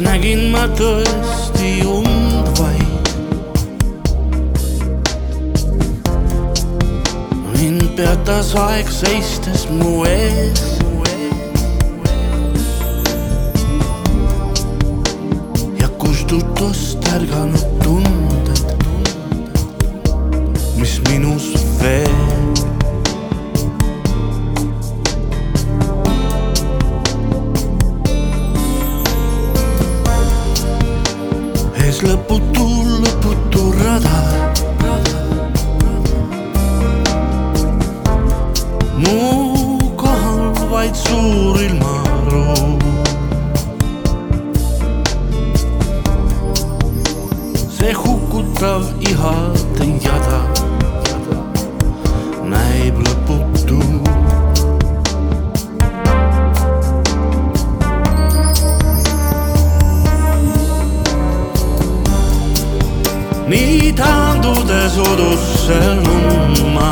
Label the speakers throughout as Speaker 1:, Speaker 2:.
Speaker 1: nägin ma tõesti und vaid. Mind peatas aeg seistes mu ees. Ja kustutust ärganud tunded, mis minus veel. lõputu rada. Mu kohal vaid suur ilmaruum. See hukutav ihade jada näib lõputu. Nii taandudes udusse lundma,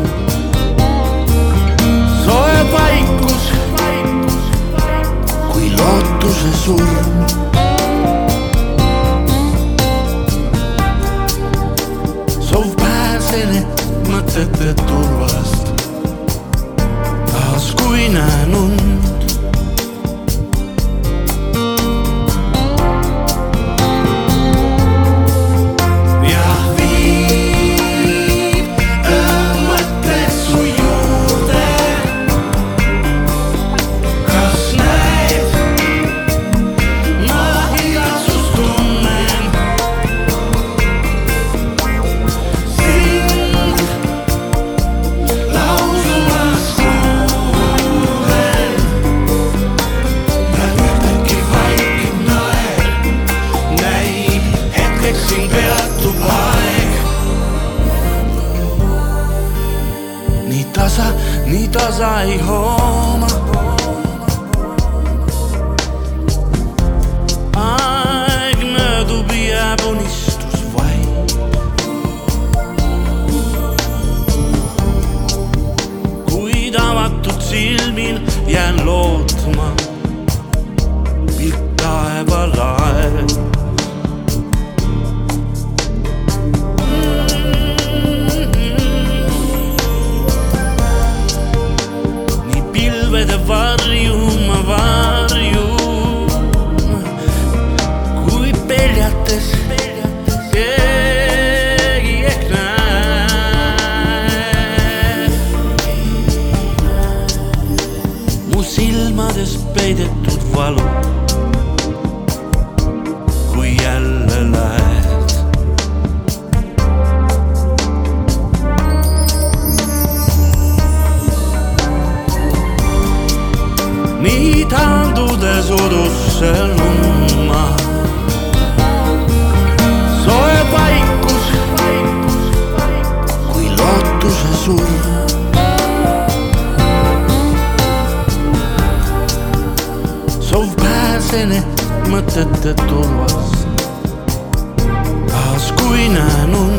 Speaker 1: soe vaikus kui lootuse surm. Soov pääsene mõtete turvast, taas kui näen und. Nii tasa ei hooma, aeg möödub, jääb unistus vaid. Kuid avatud silmil jään lootma pilk taevalae. Varjuma varjum, kui peljates keegi ehk näeb mu silmades peidetud valu, kui jälle lähed. Nii taandudes udusse lundma, soe vaikus kui lootuse surm. Soov pääsene mõtete turvast, taas kui näen und.